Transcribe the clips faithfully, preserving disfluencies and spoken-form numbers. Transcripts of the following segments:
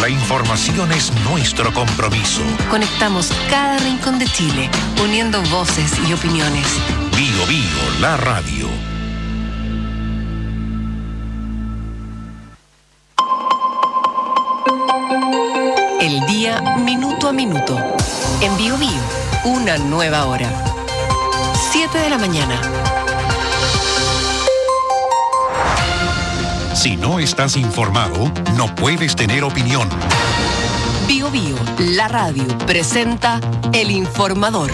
La información es nuestro compromiso. Conectamos cada rincón de Chile, uniendo voces y opiniones. Bio Bio, la radio. El día minuto a minuto. En Bio Bio, una nueva hora. siete de la mañana. Si no estás informado, no puedes tener opinión. Bio Bio, la radio, presenta El Informador.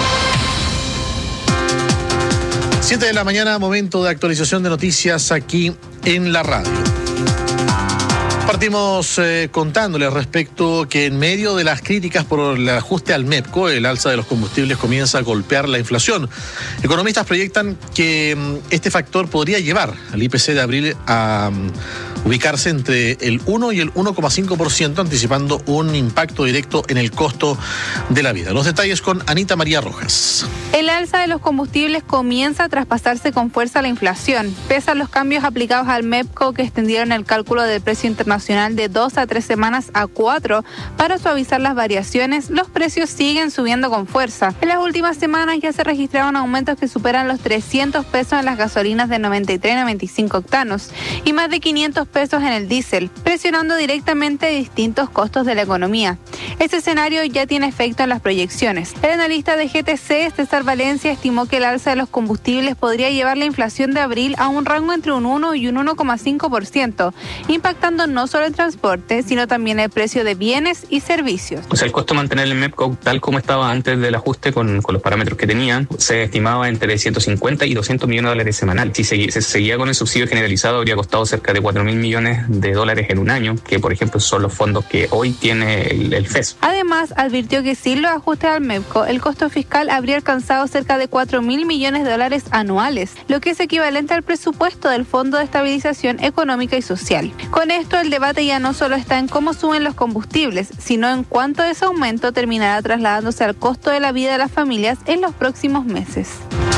siete de la mañana, momento de actualización de noticias aquí en la radio. Partimos eh, contándoles respecto que en medio de las críticas por el ajuste al MEPCO, el alza de los combustibles comienza a golpear la inflación. Economistas proyectan que um, este factor podría llevar al I P C de abril a um, ubicarse entre el uno y el uno coma cinco por ciento, anticipando un impacto directo en el costo de la vida. Los detalles con Anita María Rojas. El alza de los combustibles comienza a traspasarse con fuerza a la inflación. Pese a los cambios aplicados al MEPCO que extendieron el cálculo del precio internacional de dos a tres semanas a cuatro para suavizar las variaciones, los precios siguen subiendo con fuerza. En las últimas semanas ya se registraron aumentos que superan los trescientos pesos en las gasolinas de noventa y tres a noventa y cinco octanos y más de quinientos pesos en el diésel, presionando directamente distintos costos de la economía. Este escenario ya tiene efecto en las proyecciones. El analista de G T C, César Valencia, estimó que el alza de los combustibles podría llevar la inflación de abril a un rango entre un uno y un uno coma cinco por ciento, impactando no solo el transporte, sino también el precio de bienes y servicios. O sea, el costo de mantener el MEPCO tal como estaba antes del ajuste con, con los parámetros que tenían, se estimaba entre ciento cincuenta y doscientos millones de dólares semanal. Si se, se seguía con el subsidio generalizado, habría costado cerca de cuatro mil millones de dólares en un año, que por ejemplo son los fondos que hoy tiene el, el F E S. Además, advirtió que sin los ajustes al MEPCO, el costo fiscal habría alcanzado cerca de cuatro mil millones de dólares anuales, lo que es equivalente al presupuesto del Fondo de Estabilización Económica y Social. Con esto, el debate ya no solo está en cómo suben los combustibles, sino en cuánto ese aumento terminará trasladándose al costo de la vida de las familias en los próximos meses.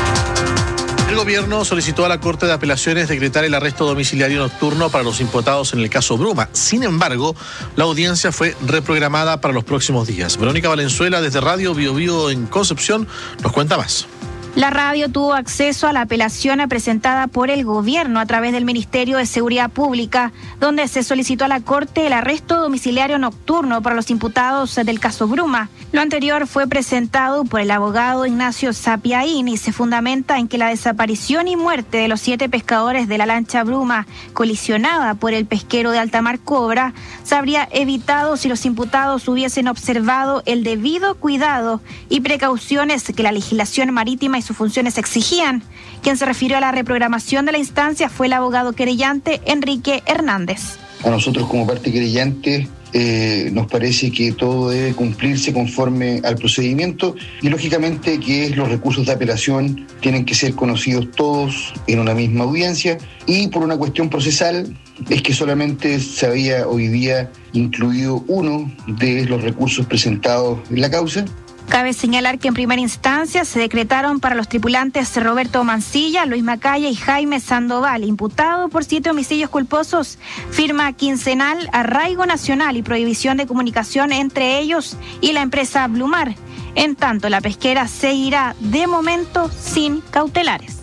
El gobierno solicitó a la Corte de Apelaciones decretar el arresto domiciliario nocturno para los imputados en el caso Bruma. Sin embargo, la audiencia fue reprogramada para los próximos días. Verónica Valenzuela, desde Radio Bio Bio en Concepción, nos cuenta más. La radio tuvo acceso a la apelación presentada por el gobierno a través del Ministerio de Seguridad Pública, donde se solicitó a la Corte el arresto domiciliario nocturno para los imputados del caso Bruma. Lo anterior fue presentado por el abogado Ignacio Sapiaín y se fundamenta en que la desaparición y muerte de los siete pescadores de la lancha Bruma, colisionada por el pesquero de alta mar Cobra, se habría evitado si los imputados hubiesen observado el debido cuidado y precauciones que la legislación marítima y sus funciones exigían. Quien se refirió a la reprogramación de la instancia fue el abogado querellante Enrique Hernández. A nosotros como parte querellante eh, nos parece que todo debe cumplirse conforme al procedimiento y lógicamente que los recursos de apelación tienen que ser conocidos todos en una misma audiencia y por una cuestión procesal es que solamente se había hoy día incluido uno de los recursos presentados en la causa. Cabe señalar que en primera instancia se decretaron para los tripulantes Roberto Mancilla, Luis Macaya y Jaime Sandoval, imputado por siete homicidios culposos, firma quincenal, arraigo nacional y prohibición de comunicación entre ellos y la empresa Blumar. En tanto, la pesquera seguirá de momento sin cautelares.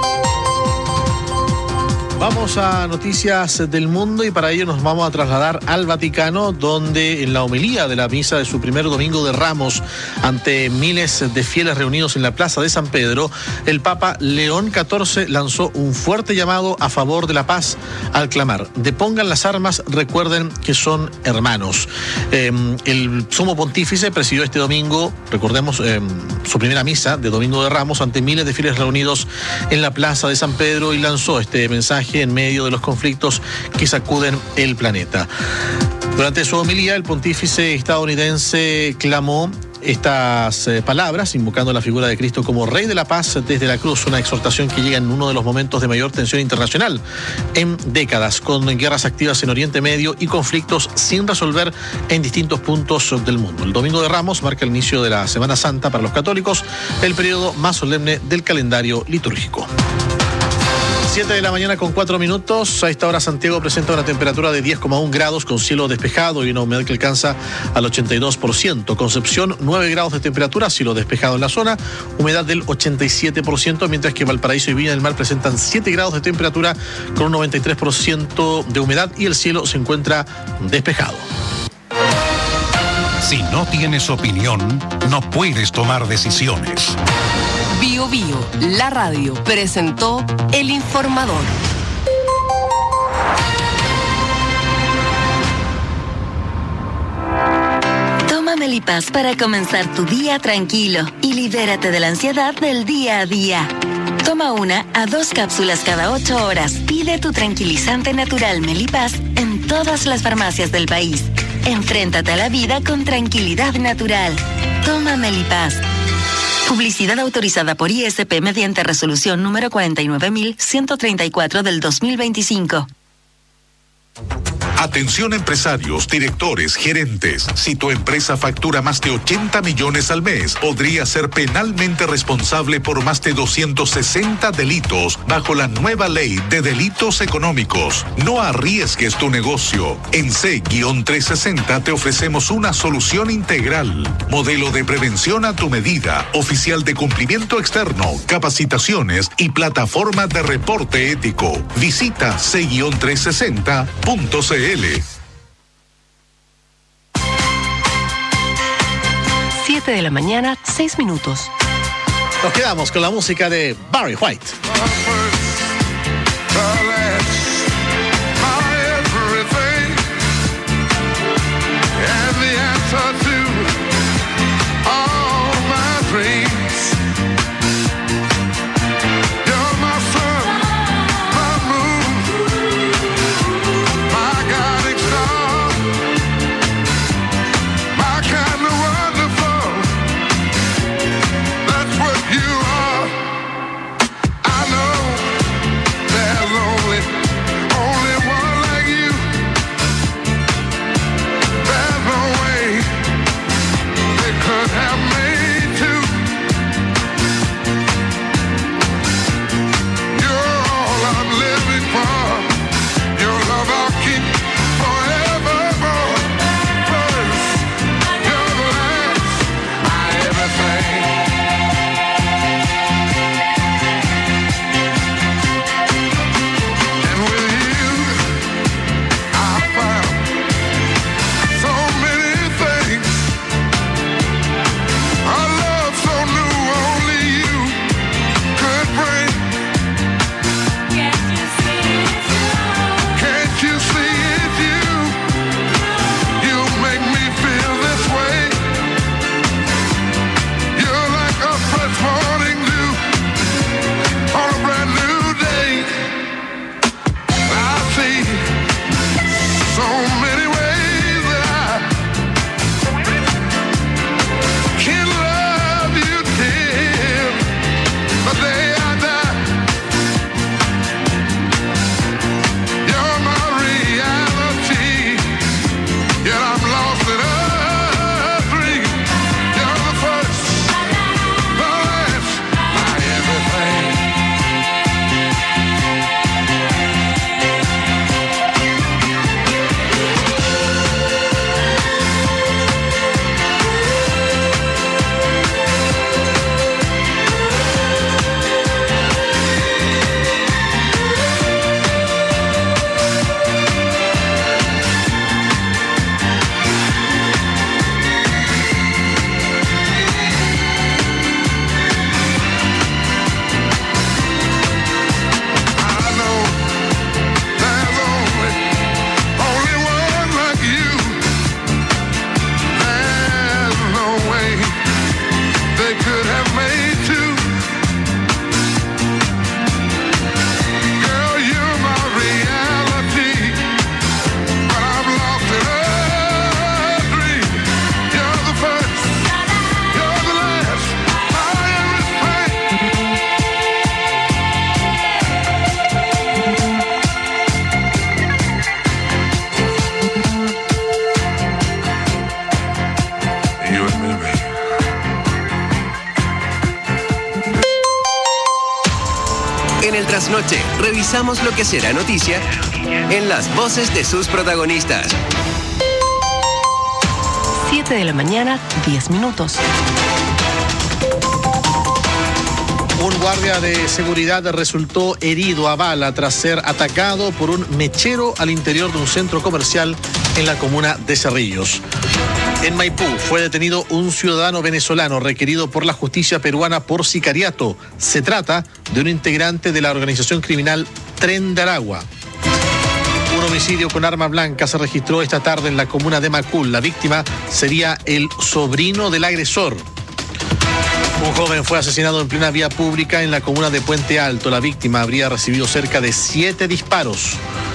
Vamos a noticias del mundo y para ello nos vamos a trasladar al Vaticano, donde en la homilía de la misa de su primer domingo de Ramos ante miles de fieles reunidos en la plaza de San Pedro, el Papa León catorce lanzó un fuerte llamado a favor de la paz al clamar: depongan las armas, recuerden que son hermanos. Eh, el sumo pontífice presidió este domingo, recordemos, eh, su primera misa de domingo de Ramos ante miles de fieles reunidos en la plaza de San Pedro y lanzó este mensaje en medio de los conflictos que sacuden el planeta. Durante su homilía, el pontífice estadounidense clamó estas eh, palabras, invocando la figura de Cristo como Rey de la Paz desde la cruz, una exhortación que llega en uno de los momentos de mayor tensión internacional en décadas, con guerras activas en Oriente Medio y conflictos sin resolver en distintos puntos del mundo. El Domingo de Ramos marca el inicio de la Semana Santa para los católicos, el periodo más solemne del calendario litúrgico. siete de la mañana con cuatro minutos. A esta hora Santiago presenta una temperatura de diez coma uno grados con cielo despejado y una humedad que alcanza al ochenta y dos por ciento. Concepción, nueve grados de temperatura, cielo despejado en la zona, humedad del ochenta y siete por ciento, mientras que Valparaíso y Viña del Mar presentan siete grados de temperatura con un noventa y tres por ciento de humedad y el cielo se encuentra despejado. Si no tienes opinión, no puedes tomar decisiones. Bio Bio, la radio, presentó El Informador. Toma Melipaz para comenzar tu día tranquilo y libérate de la ansiedad del día a día. Toma una a dos cápsulas cada ocho horas. Pide tu tranquilizante natural Melipaz en todas las farmacias del país. Enfréntate a la vida con tranquilidad natural. Toma Melipaz. Publicidad autorizada por I S P mediante resolución número cuarenta y nueve mil ciento treinta y cuatro del dos mil veinticinco. Atención empresarios, directores, gerentes. Si tu empresa factura más de ochenta millones al mes, podría ser penalmente responsable por más de doscientos sesenta delitos bajo la nueva ley de delitos económicos. No arriesgues tu negocio. En C trescientos sesenta te ofrecemos una solución integral. Modelo de prevención a tu medida, oficial de cumplimiento externo, capacitaciones y plataforma de reporte ético. Visita C trescientos sesenta punto c l. siete de la mañana, seis minutos. Nos quedamos con la música de Barry White. I know trasnoche revisamos lo que será noticia en las voces de sus protagonistas. siete de la mañana, diez minutos. Un guardia de seguridad resultó herido a bala tras ser atacado por un mechero al interior de un centro comercial en la comuna de Cerrillos. En Maipú fue detenido un ciudadano venezolano requerido por la justicia peruana por sicariato. Se trata de un integrante de la organización criminal Tren de Aragua. Un homicidio con arma blanca se registró esta tarde en la comuna de Macul. La víctima sería el sobrino del agresor. Un joven fue asesinado en plena vía pública en la comuna de Puente Alto. La víctima habría recibido cerca de siete disparos.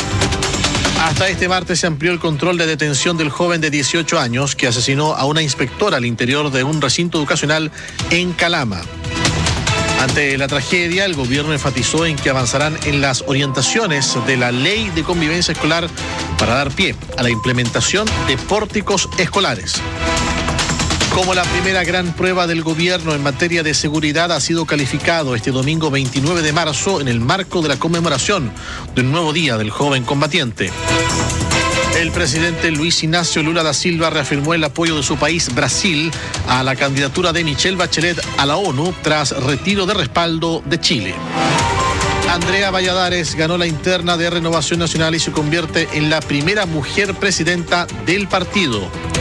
Hasta este martes se amplió el control de detención del joven de dieciocho años que asesinó a una inspectora al interior de un recinto educacional en Calama. Ante la tragedia, el gobierno enfatizó en que avanzarán en las orientaciones de la Ley de Convivencia Escolar para dar pie a la implementación de pórticos escolares. Como la primera gran prueba del gobierno en materia de seguridad ha sido calificado este domingo veintinueve de marzo en el marco de la conmemoración del nuevo Día del Joven Combatiente. El presidente Luis Ignacio Lula da Silva reafirmó el apoyo de su país, Brasil, a la candidatura de Michelle Bachelet a la ONU tras retiro de respaldo de Chile. Andrea Valladares ganó la interna de Renovación Nacional y se convierte en la primera mujer presidenta del partido.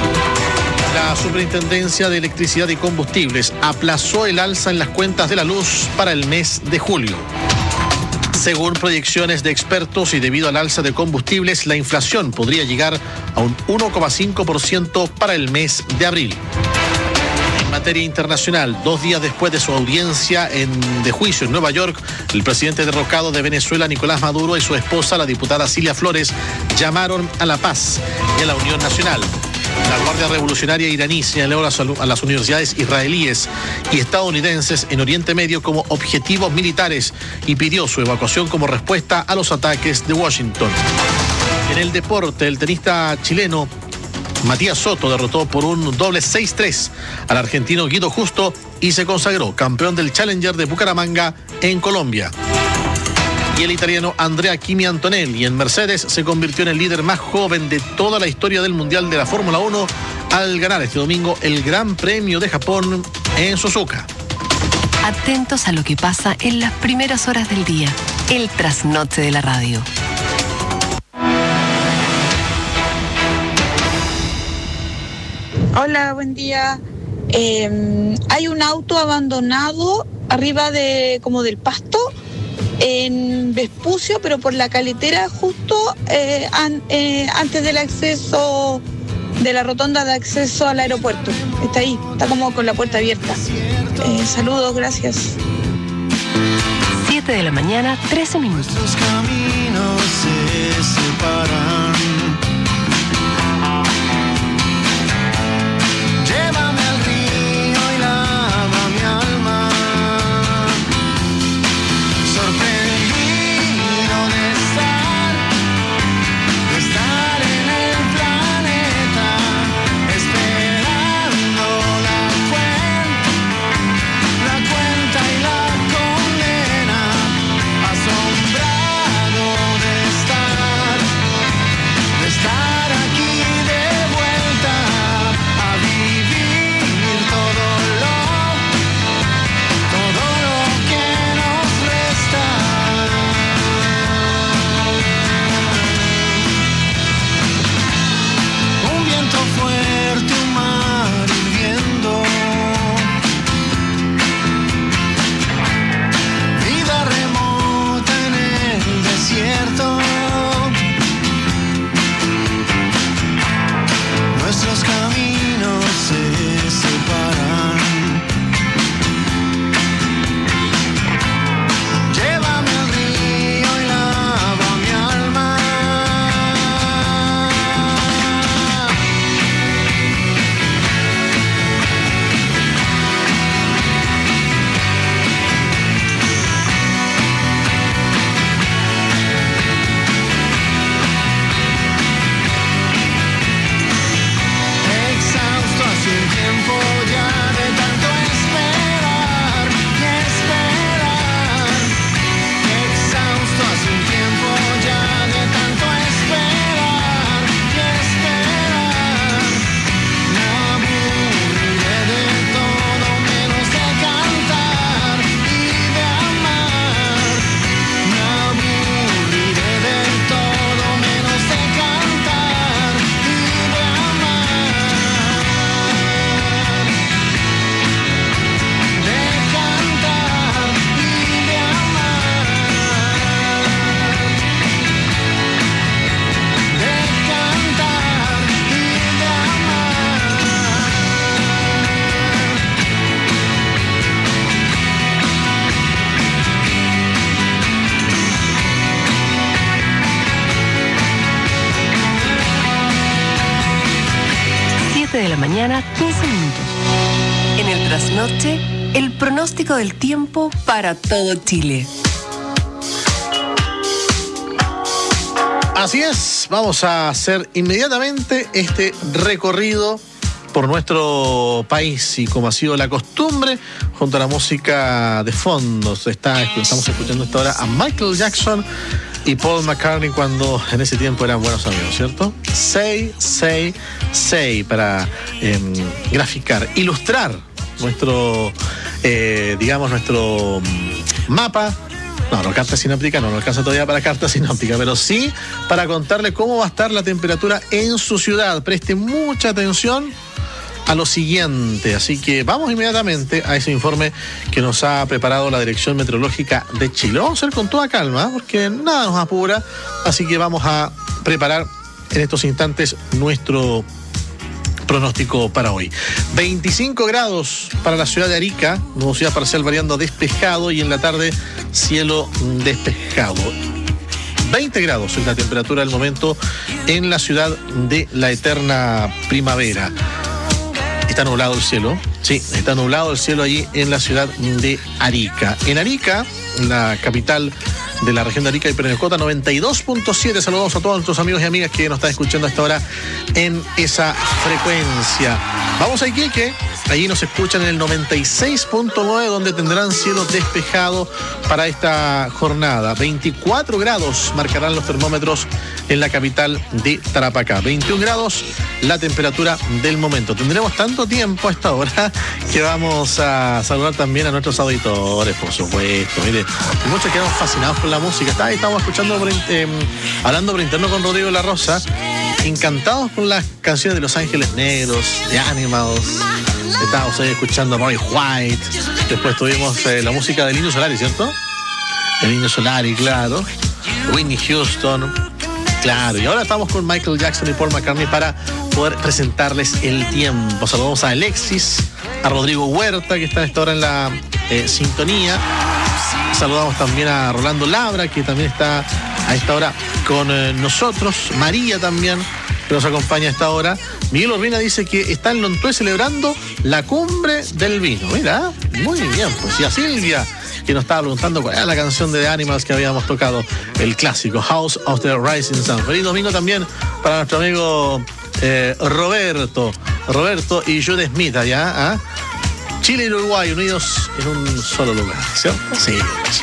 La Superintendencia de Electricidad y Combustibles aplazó el alza en las cuentas de la luz para el mes de julio. Según proyecciones de expertos y debido al alza de combustibles, la inflación podría llegar a un uno coma cinco por ciento para el mes de abril. En materia internacional, dos días después de su audiencia en, de juicio en Nueva York, el presidente derrocado de Venezuela, Nicolás Maduro, y su esposa, la diputada Cilia Flores, llamaron a la paz y a la unión nacional. La Guardia Revolucionaria iraní señaló a las universidades israelíes y estadounidenses en Oriente Medio como objetivos militares y pidió su evacuación como respuesta a los ataques de Washington. En el deporte, el tenista chileno Matías Soto derrotó por un doble seis tres al argentino Guido Justo y se consagró campeón del Challenger de Bucaramanga en Colombia. Y el italiano Andrea Kimi Antonelli en Mercedes se convirtió en el líder más joven de toda la historia del Mundial de la Fórmula uno al ganar este domingo el Gran Premio de Japón en Suzuka. Atentos a lo que pasa en las primeras horas del día. El trasnoche de la radio. Hola, buen día. Eh, hay un auto abandonado arriba de como del pasto en Vespucio, pero por la caletera justo eh, an, eh, antes del acceso de la rotonda de acceso al aeropuerto. Está ahí, está como con la puerta abierta. Eh, saludos, gracias. siete de la mañana, trece minutos. Nuestros caminos se separan. Llévame al río y lava mi alma. Sorprendido de estar, de estar en el planeta, esperando la cuenta, la cuenta y la condena, asombrado de estar, de estar. de la mañana, quince minutos. En el trasnoche, el pronóstico del tiempo para todo Chile. Así es, vamos a hacer inmediatamente este recorrido por nuestro país y como ha sido la costumbre, junto a la música de fondo, está, estamos escuchando esta hora a Michael Jackson y Paul McCartney cuando en ese tiempo eran buenos amigos, ¿cierto? Say, say, say, para eh, graficar, ilustrar nuestro, eh, digamos, nuestro mapa. No, no, carta sináptica no, no alcanza todavía para carta sináptica, pero sí para contarle cómo va a estar la temperatura en su ciudad. Preste mucha atención a lo siguiente, así que vamos inmediatamente a ese informe que nos ha preparado la Dirección Meteorológica de Chile. Vamos a hacer con toda calma, porque nada nos apura, así que vamos a preparar en estos instantes nuestro pronóstico para hoy. veinticinco grados para la ciudad de Arica, nubosidad parcial variando despejado y en la tarde cielo despejado. veinte grados es la temperatura del momento en la ciudad de la eterna primavera. Está nublado el cielo, sí, está nublado el cielo allí en la ciudad de Arica. En Arica, la capital de la región de Arica y Parinacota, noventa y dos punto siete. Saludos a todos nuestros amigos y amigas que nos están escuchando a esta hora en esa frecuencia. Vamos a Iquique, allí nos escuchan en el noventa y seis punto nueve, donde tendrán cielo despejado para esta jornada. veinticuatro grados marcarán los termómetros en la capital de Tarapacá. veintiún grados la temperatura del momento. Tendremos tanto tiempo a esta hora que vamos a saludar también a nuestros auditores, por supuesto. Mire, muchos quedamos fascinados con la música. Está, estamos escuchando, por, eh, hablando por interno con Rodrigo La Rosa, encantados con las canciones de Los Ángeles Negros, de Animals. Estábamos ahí escuchando a Barry White. Después tuvimos eh, la música del Indio Solari, ¿cierto? El Indio Solari, claro. Whitney Houston. Claro, y ahora estamos con Michael Jackson y Paul McCartney para poder presentarles el tiempo. Saludamos a Alexis, a Rodrigo Huerta, que está a esta hora en la eh, sintonía. Saludamos también a Rolando Labra, que también está a esta hora con eh, nosotros. María también, que nos acompaña a esta hora. Miguel Urbina dice que está en Lontué celebrando la cumbre del vino. Mira, muy bien, pues. Y a Silvia, que nos estaba preguntando cuál era la canción de The Animals que habíamos tocado, el clásico House of the Rising Sun. Feliz domingo también para nuestro amigo eh, Roberto, Roberto y Jude Smith allá, ¿eh? Chile y Uruguay unidos en un solo lugar, ¿cierto? Sí.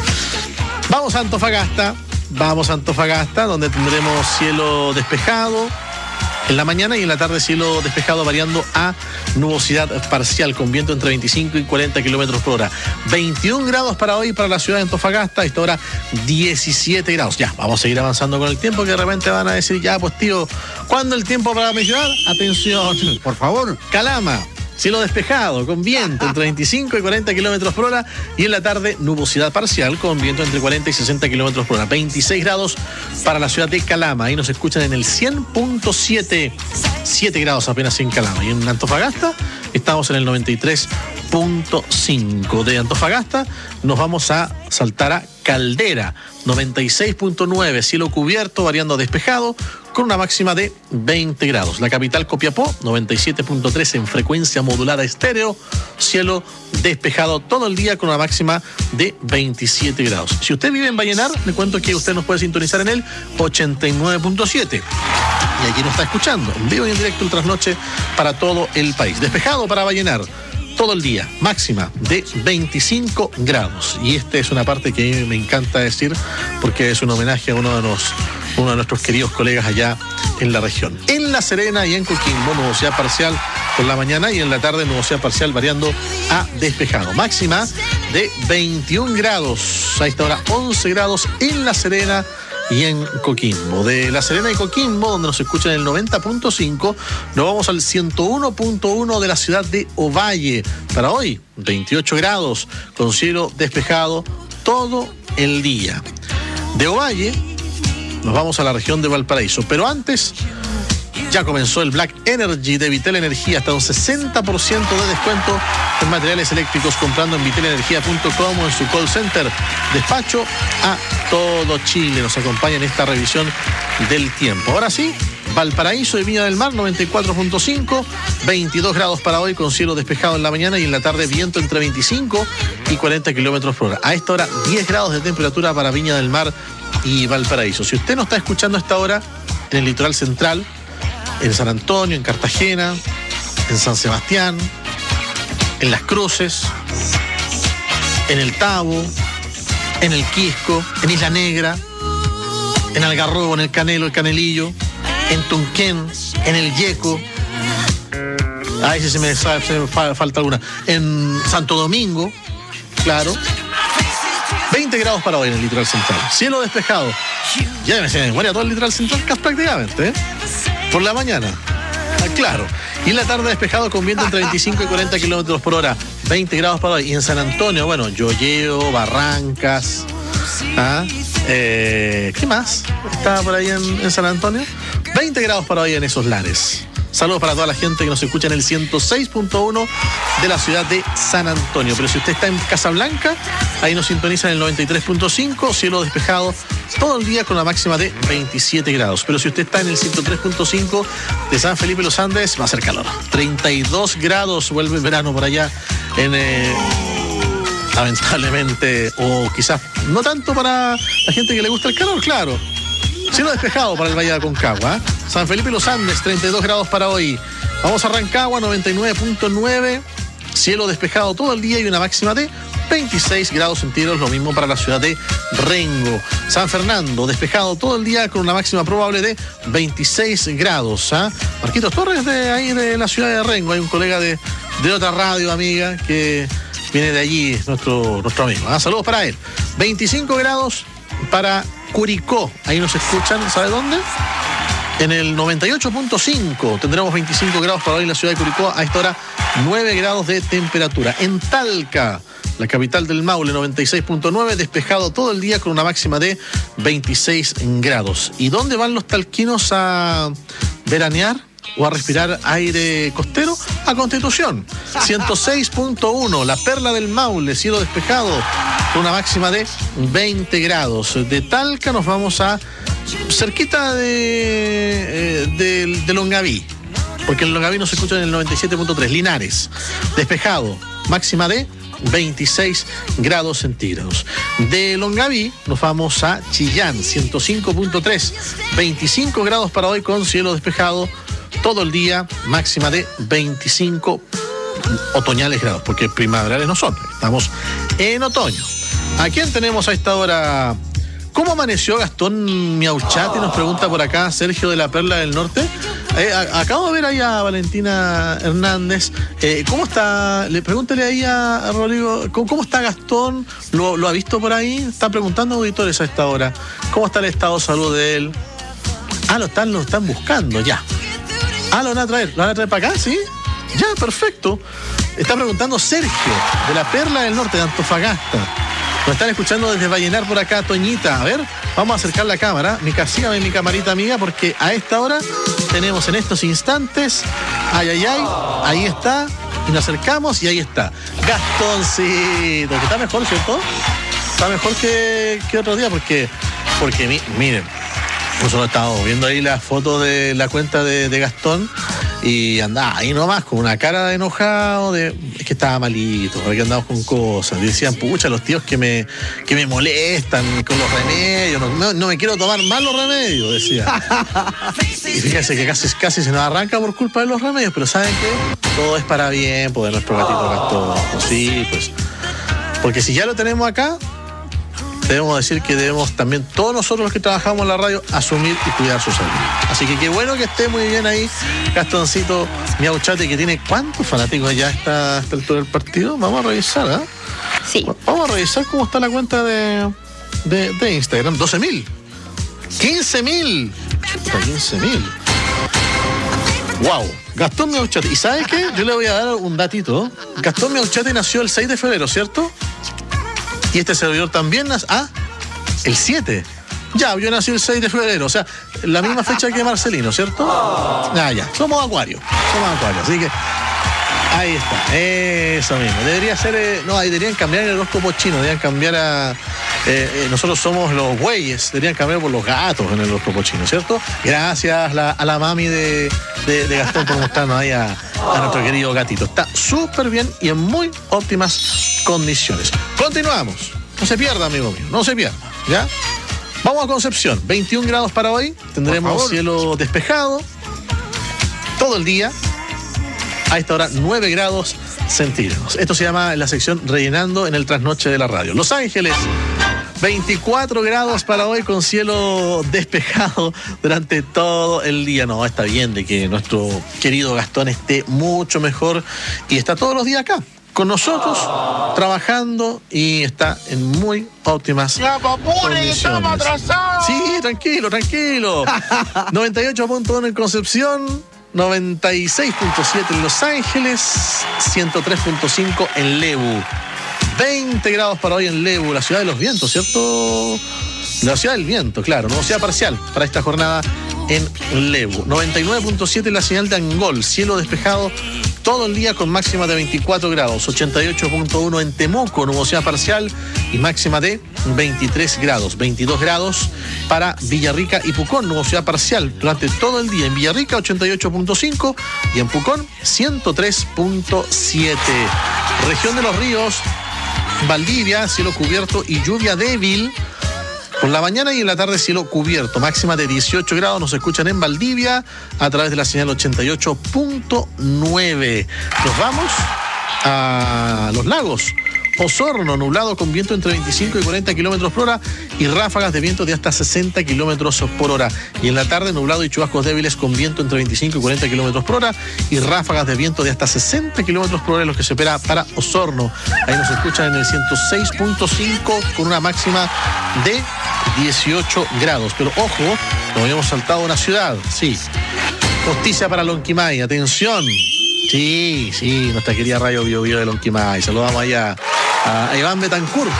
Vamos a Antofagasta, vamos a Antofagasta, donde tendremos cielo despejado en la mañana y en la tarde cielo despejado variando a nubosidad parcial con viento entre veinticinco y cuarenta kilómetros por hora. veintiún grados para hoy para la ciudad de Antofagasta, a esta hora diecisiete grados. Ya, vamos a seguir avanzando con el tiempo, que de repente van a decir, ya pues tío, ¿cuándo el tiempo para mi ciudad? Atención, por favor. Calama, cielo despejado, con viento entre veinticinco y cuarenta kilómetros por hora y en la tarde nubosidad parcial con viento entre cuarenta y sesenta kilómetros por hora. veintiséis grados para la ciudad de Calama. Ahí nos escuchan en el cien punto siete. siete grados apenas en Calama. Y en Antofagasta estamos en el noventa y tres punto cinco. De Antofagasta nos vamos a saltar a Caldera, noventa y seis punto nueve. Cielo cubierto, variando a despejado, con una máxima de veinte grados. La capital Copiapó, noventa y siete punto tres en frecuencia modulada estéreo, cielo despejado todo el día con una máxima de veintisiete grados. Si usted vive en Vallenar, le cuento que usted nos puede sintonizar en el ochenta y nueve punto siete. Y aquí nos está escuchando en vivo y en directo el trasnoche para todo el país. Despejado para Vallenar todo el día, máxima de veinticinco grados. Y esta es una parte que a mí me encanta decir porque es un homenaje a uno de, los, uno de nuestros queridos colegas allá en la región. En La Serena y en Coquimbo, nubosidad parcial por la mañana y en la tarde nubosidad parcial variando a despejado. Máxima de veintiún grados, a esta hora once grados en La Serena y en Coquimbo. De La Serena y Coquimbo, donde nos escuchan en el noventa punto cinco, nos vamos al ciento uno punto uno de la ciudad de Ovalle. Para hoy, veintiocho grados, con cielo despejado todo el día. De Ovalle, nos vamos a la región de Valparaíso. Pero antes, ya comenzó el Black Energy de Vitel Energía, hasta un sesenta por ciento de descuento en materiales eléctricos comprando en vitel energía punto com o en su call center. Despacho a todo Chile. Nos acompaña en esta revisión del tiempo. Ahora sí, Valparaíso y Viña del Mar, noventa y cuatro punto cinco, veintidós grados para hoy con cielo despejado en la mañana y en la tarde viento entre veinticinco y cuarenta kilómetros por hora. A esta hora, diez grados de temperatura para Viña del Mar y Valparaíso. Si usted no está escuchando a esta hora en el litoral central, en San Antonio, en Cartagena, en San Sebastián, en Las Cruces, en el Tabo, en el Quisco, en Isla Negra, en Algarrobo, en el Canelo, el Canelillo, en Tunquén, en el Yeco, ahí sí se me, sabe, se me falta alguna, en Santo Domingo, claro, veinte grados para hoy en el litoral central, cielo despejado, ya me sé de memoria todo el litoral central prácticamente, ¿eh? Por la mañana, ah, claro, y en la tarde despejado con viento entre veinticinco y cuarenta kilómetros por hora, veinte grados para hoy, y en San Antonio, bueno, Yoyeo, Barrancas, ¿ah? Eh, ¿Qué más está por ahí en, en San Antonio? veinte grados para hoy en esos lares. Saludos para toda la gente que nos escucha en el ciento seis punto uno de la ciudad de San Antonio. Pero si usted está en Casablanca, ahí nos sintoniza en el noventa y tres punto cinco, cielo despejado todo el día con la máxima de veintisiete grados. Pero si usted está en el ciento tres punto cinco de San Felipe Los Andes, va a ser calor. treinta y dos grados, vuelve el verano por allá en... Eh, lamentablemente, o quizás no tanto para la gente que le gusta el calor, claro. Cielo despejado para el Valle de Aconcagua, ¿eh? San Felipe Los Andes, treinta y dos grados para hoy. Vamos a Rancagua, noventa y nueve punto nueve, cielo despejado todo el día y una máxima de veintiséis grados centígrados, lo mismo para la ciudad de Rengo. San Fernando, despejado todo el día con una máxima probable de veintiséis grados. ¿eh? Marquitos Torres, de ahí de la ciudad de Rengo, hay un colega de, de otra radio, amiga, que viene de allí, nuestro, nuestro amigo. ¿eh? Saludos para él. veinticinco grados para Curicó, ahí nos escuchan, ¿sabe dónde? En el noventa y ocho punto cinco tendremos veinticinco grados para hoy en la ciudad de Curicó, a esta hora nueve grados de temperatura. En Talca, la capital del Maule, noventa y seis punto nueve, despejado todo el día con una máxima de veintiséis grados. ¿Y dónde van los talquinos a veranear o a respirar aire costero? A Constitución, ciento seis punto uno, la perla del Maule, cielo despejado con una máxima de veinte grados. De Talca nos vamos a cerquita de, eh, de, de Longaví, porque en Longaví nos escuchan en el noventa y siete punto tres. Linares, despejado, máxima de veintiséis grados centígrados. De Longaví nos vamos a Chillán, ciento cinco punto tres, veinticinco grados para hoy con cielo despejado todo el día, máxima de veinticinco otoñales grados, porque primaverales no son, estamos en otoño. ¿A quién tenemos a esta hora? ¿Cómo amaneció Gastón Miauchate? Nos pregunta por acá Sergio de la Perla del Norte. Eh, a, acabo de ver ahí a Valentina Hernández. Eh, ¿Cómo está? Le pregúntale ahí a, a Rodrigo, ¿cómo, ¿cómo está Gastón? ¿Lo, ¿Lo ha visto por ahí? Está preguntando auditores a esta hora. ¿Cómo está el estado de salud de él? Ah, lo están, lo están buscando, ya. Ah, lo van a traer. ¿Lo van a traer para acá? ¿Sí? Ya, perfecto. Está preguntando Sergio de la Perla del Norte de Antofagasta. Nos están escuchando desde Vallenar por acá, Toñita. A ver, vamos a acercar la cámara. Mi casígame, mi camarita amiga, porque a esta hora tenemos en estos instantes, ay, ay, ay, ahí está, y nos acercamos y ahí está. Gastoncito, que está mejor, ¿cierto? Está mejor que, que otro día, porque, porque mi, miren, nosotros estábamos viendo ahí las fotos de la cuenta de, de Gastón, y andaba ahí nomás con una cara de enojado, de es que estaba malito, porque andamos con cosas. Y decían, pucha, los tíos que me, que me molestan con los remedios, no, no, no me quiero tomar más los remedios, decía. Y fíjense que casi, casi se nos arranca por culpa de los remedios, pero ¿saben qué? Todo es para bien, pues, nuestro gatito Gastón. Sí, pues. Porque si ya lo tenemos acá, debemos decir que debemos también, todos nosotros los que trabajamos en la radio, asumir y cuidar su salud. Así que qué bueno que esté muy bien ahí Gastoncito Miauchate, que tiene ¿cuántos fanáticos ya está a esta altura del partido? Vamos a revisar, ¿eh? Sí. Vamos a revisar cómo está la cuenta de, de, de Instagram. doce mil. quince mil. quince mil. Wow. Gastón Miauchate. ¿Y sabe qué? Yo le voy a dar un datito. Gastón Miauchate nació el seis de febrero, ¿cierto? Y este servidor también nació. Ah, el siete. Ya, yo nací el seis de febrero. O sea, la misma fecha que Marcelino, ¿cierto? Ah, ya. Somos acuario. Somos acuario. Así que ahí está. Eso mismo. Debería ser. Eh, no, ahí deberían cambiar el horóscopo chino. Deberían cambiar a, Eh, eh, nosotros somos los bueyes, deberían cambiar por los gatos en el horóscopo chino, ¿cierto? Gracias la, a la mami de, de, de Gastón por mostrarnos ahí a, a nuestro querido gatito. Está súper bien y en muy óptimas condiciones. Continuamos. No se pierda, amigo mío, no se pierda, ¿ya? Vamos a Concepción. veintiún grados para hoy. Tendremos cielo despejado todo el día. A esta hora, nueve grados centígrados. Esto se llama la sección Rellenando en el Trasnoche de la Radio. Los Ángeles, veinticuatro grados para hoy con cielo despejado durante todo el día. No, está bien de que nuestro querido Gastón esté mucho mejor y está todos los días acá con nosotros, trabajando y está en muy óptimas condiciones. Sí, tranquilo, tranquilo. noventa y ocho punto uno en Concepción, noventa y seis punto siete en Los Ángeles, ciento tres punto cinco en Lebu. veinte grados para hoy en Lebu, la ciudad de los vientos, ¿cierto? La ciudad del viento, claro, nubosidad parcial para esta jornada en Lebu. noventa y nueve punto siete la señal de Angol, cielo despejado todo el día con máxima de veinticuatro grados. ochenta y ocho punto uno en Temuco, nubosidad parcial y máxima de veintitrés grados. veintidós grados para Villarrica y Pucón, nubosidad parcial durante todo el día. En Villarrica ochenta y ocho punto cinco y en Pucón ciento tres punto siete. Región de los Ríos, Valdivia, cielo cubierto y lluvia débil. Por la mañana y en la tarde cielo cubierto, máxima de dieciocho grados, nos escuchan en Valdivia a través de la señal ochenta y ocho punto nueve. Nos vamos a Los Lagos. Osorno, nublado con viento entre veinticinco y cuarenta kilómetros por hora y ráfagas de viento de hasta sesenta kilómetros por hora. Y en la tarde, nublado y chubascos débiles con viento entre veinticinco y cuarenta kilómetros por hora y ráfagas de viento de hasta sesenta kilómetros por hora, lo que se espera para Osorno. Ahí nos escuchan en el ciento seis punto cinco con una máxima de dieciocho grados. Pero ojo, nos habíamos saltado una ciudad, sí. Justicia para Lonquimay, atención. Sí, sí, nuestra querida Radio Bio Bio de Lonquimay. Saludamos allá a Iván Betancourt.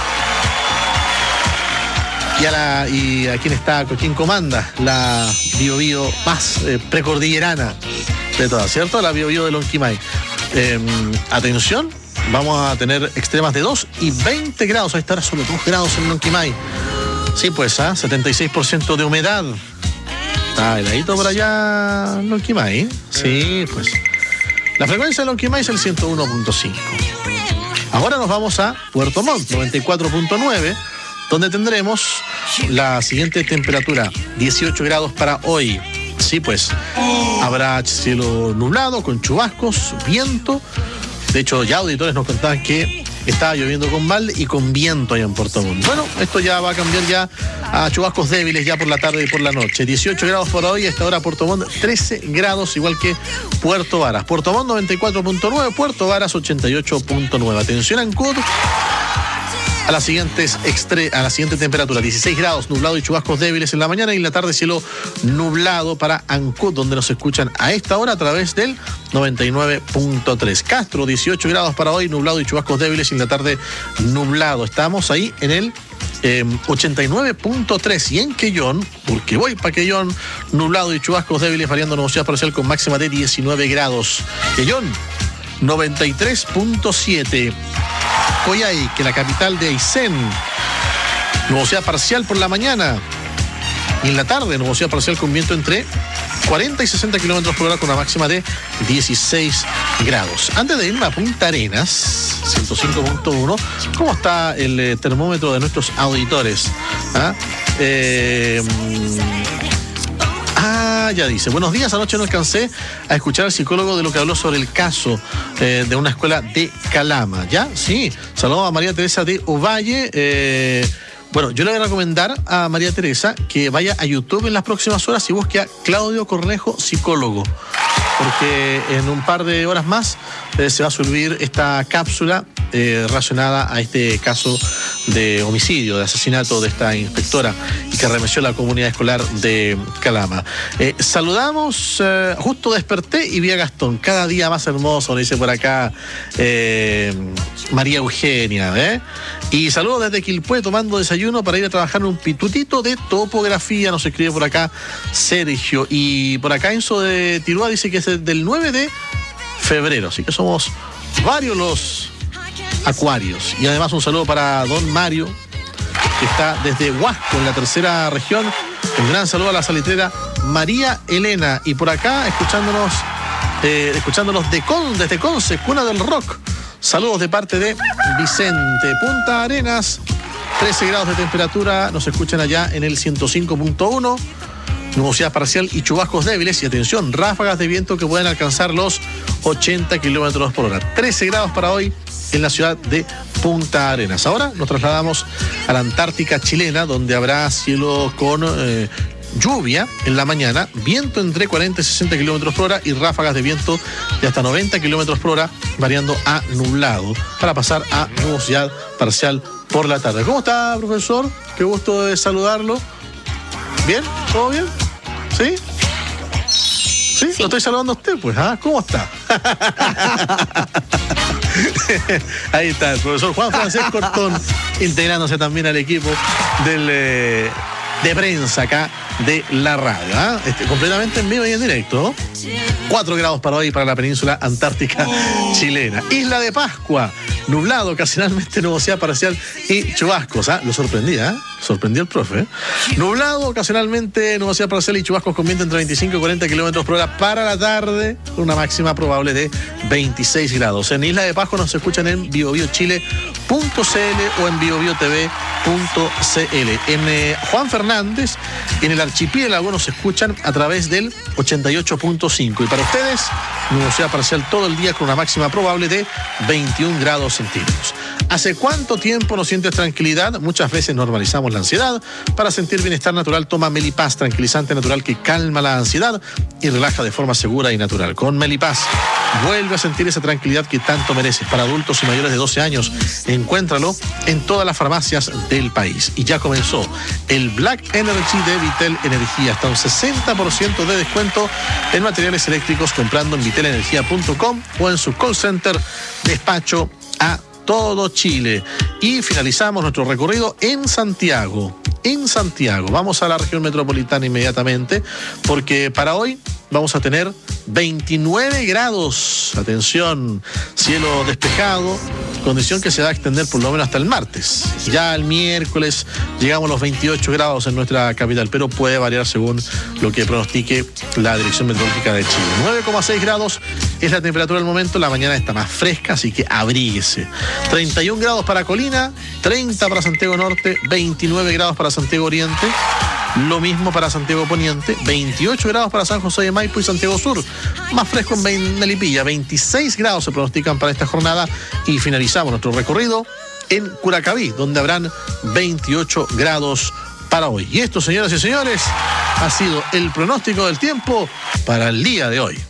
Y a, la, y a quien está, quien comanda la Bio Bio más eh, precordillerana de todas, ¿cierto? La Bio Bio de Lonquimay. Eh, atención, vamos a tener extremas de dos y veinte grados. Ahí estará solo dos grados en Lonquimay. Sí, pues, ¿ah? setenta y seis por ciento de humedad. Está heladito por allá Lonquimay. Sí, pues. La frecuencia de Lonquimay es el ciento uno punto cinco. Ahora nos vamos a Puerto Montt, noventa y cuatro punto nueve, donde tendremos la siguiente temperatura, dieciocho grados para hoy. Sí, pues, habrá cielo nublado con chubascos, viento. De hecho, ya auditores nos contaban que estaba lloviendo con mal y con viento allá en Puerto Montt. Bueno, esto ya va a cambiar ya a chubascos débiles ya por la tarde y por la noche. dieciocho grados por hoy, a esta hora Puerto Montt trece grados, igual que Puerto Varas. Puerto Montt noventa y cuatro punto nueve, Puerto Varas ochenta y ocho punto nueve. Atención Ancud. A las siguientes extre a la siguiente temperatura, dieciséis grados, nublado y chubascos débiles en la mañana y en la tarde cielo nublado para Ancud, donde nos escuchan a esta hora a través del noventa y nueve punto tres. Castro, dieciocho grados para hoy, nublado y chubascos débiles y en la tarde nublado. Estamos ahí en el eh, ochenta y nueve punto tres y en Quellón, porque voy para Quellón, nublado y chubascos débiles variando nubosidad parcial con máxima de diecinueve grados. Quellón, noventa y tres punto siete. Coyhai, que la capital de Aysén, nubosidad parcial por la mañana y en la tarde nubosidad parcial con viento entre cuarenta y sesenta kilómetros por hora con una máxima de dieciséis grados. Antes de irme a Punta Arenas, ciento cinco punto uno, ¿cómo está el eh, termómetro de nuestros auditores? ¿Ah? Eh, Ah, ya dice. Buenos días, anoche no alcancé a escuchar al psicólogo de lo que habló sobre el caso eh, de una escuela de Calama. ¿Ya? Sí. Saludos a María Teresa de Ovalle. Eh, bueno, yo le voy a recomendar a María Teresa que vaya a YouTube en las próximas horas y busque a Claudio Cornejo, psicólogo. Porque en un par de horas más eh, se va a subir esta cápsula eh, relacionada a este caso de homicidio, de asesinato de esta inspectora y que arremeció la comunidad escolar de Calama. Eh, saludamos, eh, justo desperté y vi a Gastón, cada día más hermoso, le dice por acá eh, María Eugenia. ¿eh? Y saludos desde Quilpué, tomando desayuno para ir a trabajar en un pitutito de topografía, nos escribe por acá Sergio. Y por acá Enzo de Tirúa dice que es del nueve de febrero, así que somos varios los acuarios. Y además un saludo para don Mario, que está desde Huasco, en la tercera región. Un gran saludo a la salitrera María Elena. Y por acá, escuchándonos, eh, escuchándonos de Con, desde Conce, cuna del rock. Saludos de parte de Vicente. Punta Arenas, trece grados de temperatura. Nos escuchan allá en el ciento cinco punto uno. Nubosidad parcial y chubascos débiles. Y atención, ráfagas de viento que pueden alcanzar los ochenta kilómetros por hora. trece grados para hoy en la ciudad de Punta Arenas. Ahora nos trasladamos a la Antártica chilena, donde habrá cielo con eh, lluvia en la mañana, viento entre cuarenta y sesenta kilómetros por hora y ráfagas de viento de hasta noventa kilómetros por hora, variando a nublado, para pasar a nubosidad parcial por la tarde. ¿Cómo está, profesor? Qué gusto de saludarlo. ¿Bien? ¿Todo bien? ¿Sí? ¿Sí? ¿Lo estoy saludando a usted? Pues, ¿ah? ¿Cómo está? Ahí está el profesor Juan Francés Cortón, integrándose también al equipo del, eh, de prensa acá de la radio, ¿eh? este, completamente en vivo y en directo, ¿no? cuatro grados para hoy para la península antártica chilena. Isla de Pascua, nublado, ocasionalmente nubosidad parcial y chubascos. ¿Ah? Lo sorprendía, ¿eh? Sorprendió el profe. ¿eh? Nublado, ocasionalmente nubosidad parcial y chubascos con viento entre veinticinco y cuarenta kilómetros por hora para la tarde, con una máxima probable de veintiséis grados. En Isla de Pascua nos escuchan en biobiochile punto c l o en biobiotv punto c l. En eh, Juan Fernández, en el archipiélago, nos escuchan a través del ochenta y ocho punto cinco. Y para ustedes, nubosidad parcial todo el día con una máxima probable de veintiún grados centígrados. ¿Hace cuánto tiempo no sientes tranquilidad? Muchas veces normalizamos la ansiedad. Para sentir bienestar natural, toma Melipaz, tranquilizante natural que calma la ansiedad y relaja de forma segura y natural. Con Melipaz, vuelve a sentir esa tranquilidad que tanto mereces. Para adultos y mayores de doce años, encuéntralo en todas las farmacias del país. Y ya comenzó el Black Energy de Vitel Energía. Hasta un sesenta por ciento de descuento en materiales eléctricos comprando en vitel energía punto com o en su call center, despacho a todo Chile. Y finalizamos nuestro recorrido en Santiago. En Santiago. Vamos a la región metropolitana inmediatamente, porque para hoy vamos a tener veintinueve grados. Atención, cielo despejado, condición que se va a extender por lo menos hasta el martes. Ya el miércoles llegamos a los veintiocho grados en nuestra capital, pero puede variar según lo que pronostique la Dirección Meteorológica de Chile. nueve coma seis grados es la temperatura del momento. La mañana está más fresca, así que abríguese. treinta y un grados para Colina, treinta para Santiago Norte, veintinueve grados para Santiago Oriente. Lo mismo para Santiago Poniente, veintiocho grados para San José de Maipo y Santiago Sur. Más fresco en Melipilla, veintiséis grados se pronostican para esta jornada. Y finalizamos nuestro recorrido en Curacaví, donde habrán veintiocho grados para hoy. Y esto, señoras y señores, ha sido el pronóstico del tiempo para el día de hoy.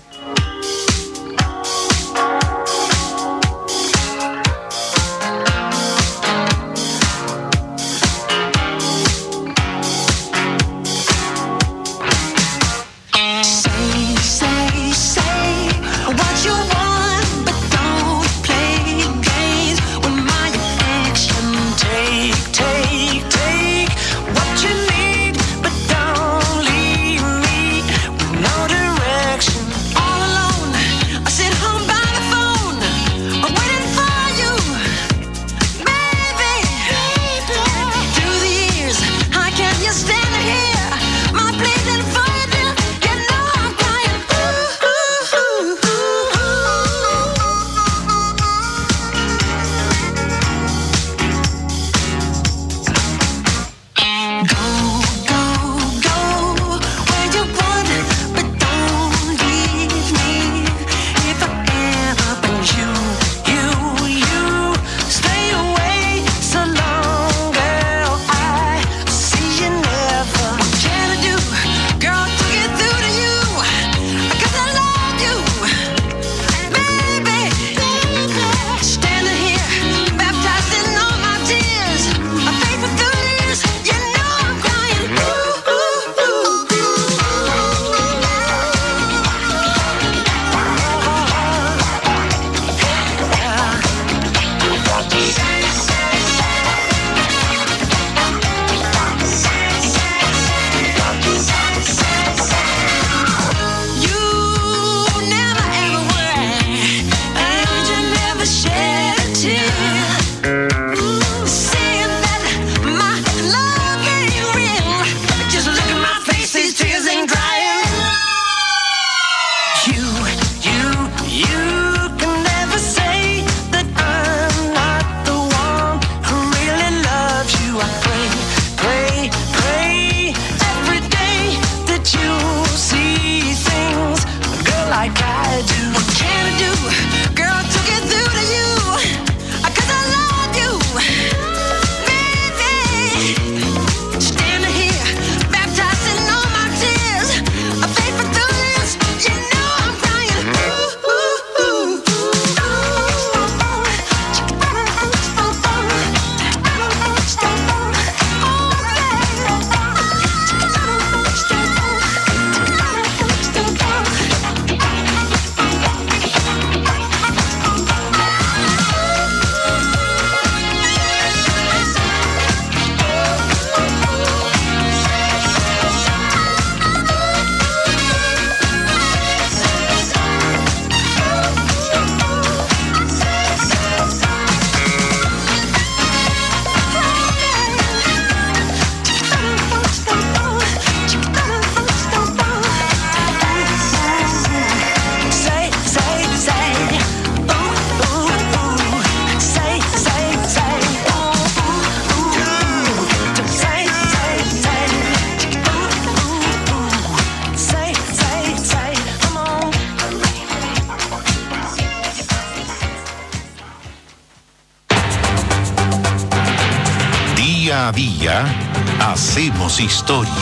Cada día hacemos historia.